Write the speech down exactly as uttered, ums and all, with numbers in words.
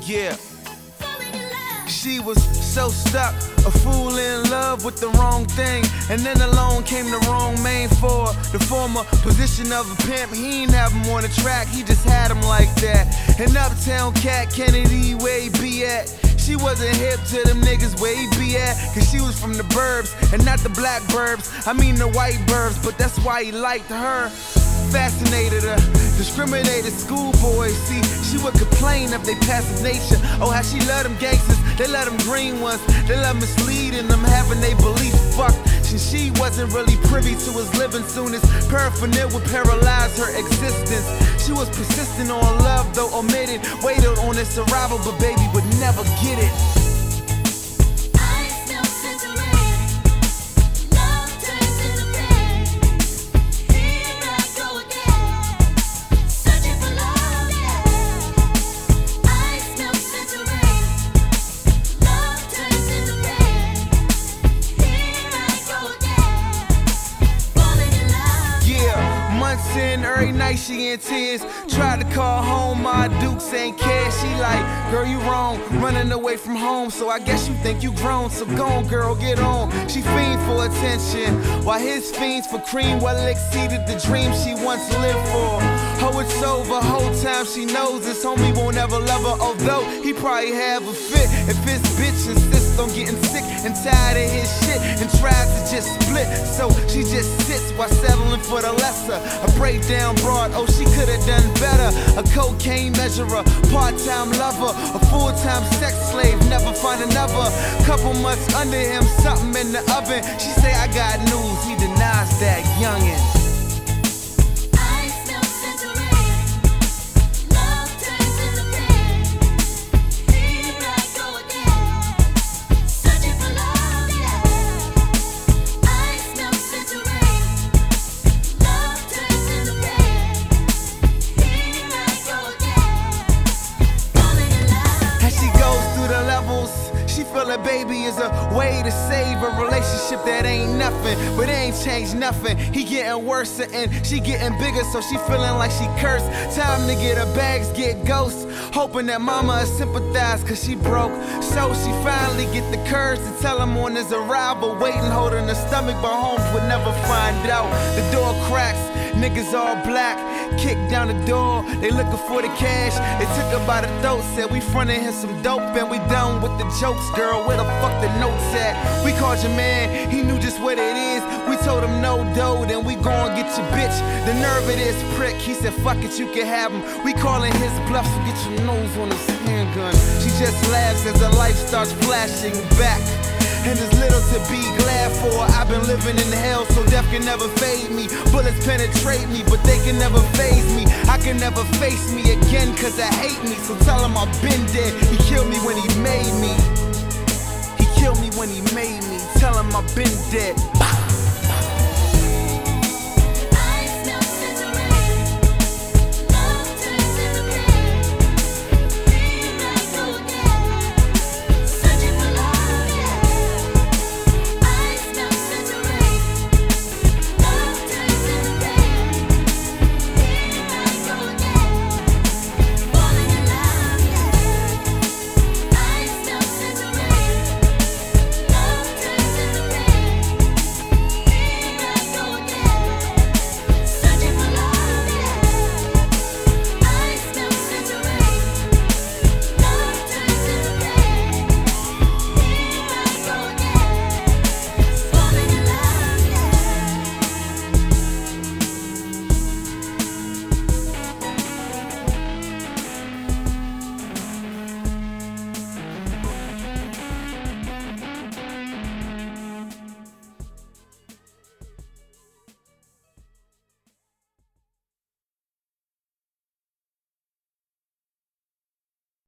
Yeah. She was so stuck, a fool in love with the wrong thing. And then along came the wrong man for the former position of a pimp. He ain't have him on the track, he just had him like that. And Uptown Cat Kennedy, where he be at? She wasn't hip to them niggas where he be at, cause she was from the burbs, and not the black burbs, I mean the white burbs, but that's why he liked her. Fascinated her, discriminated schoolboys. See, she would complain of their passive nature. Oh, how she love them gangsters, they love them green ones. They love misleading them, having they beliefs fucked. Since she wasn't really privy to his living, soon as paraphernalia would paralyze her existence. She was persistent on love, though omitted, waited on its arrival, but baby would never get it. Every night she in tears, tried to call home, my Dukes ain't care. She like, girl, you wrong, running away from home, so I guess you think you grown, so go on, girl, get on. She fiend for attention, while his fiends for cream well exceeded the dream she once lived for. Oh, it's over, whole time she knows this homie won't ever love her, although he probably have a fit if his bitch insists on getting sick and tired of his shit and tries to just split. So she just sits while settling for the lesser. A breakdown broad, oh, she could've done better. A cocaine measurer, part-time lover, a full-time sex slave, never find another. Couple months under him, something in the oven. She say, I got news, he denies that, youngin'. A baby is a way to save a relationship that ain't nothing, but it ain't changed nothing. He getting worse and she getting bigger, so she feeling like she cursed. Time to get her bags, get ghosts, hoping that mama will sympathize cause she broke. So she finally get the courage to tell him on his arrival, waiting, holding her stomach, but Holmes would never find out. The door cracks, niggas all black, kick down the door, they looking for the cash. They took her by the throat, said we frontin' him some dope and we done with the jokes, girl. Where the fuck the notes at? We called your man, he knew just what it is. We told him no dough, then we gon' get your bitch. The nerve of this prick, he said fuck it, you can have him. We callin' his bluff, so get your nose on his handgun. She just laughs as her life starts flashing back. And there's little to be glad for. I've been living in hell, so death can never fade me. Bullets penetrate me, but they can never faze me. I can never face me again, cause I hate me. So tell him I've been dead. He killed me when he made me. He killed me when he made me. Tell him I've been dead.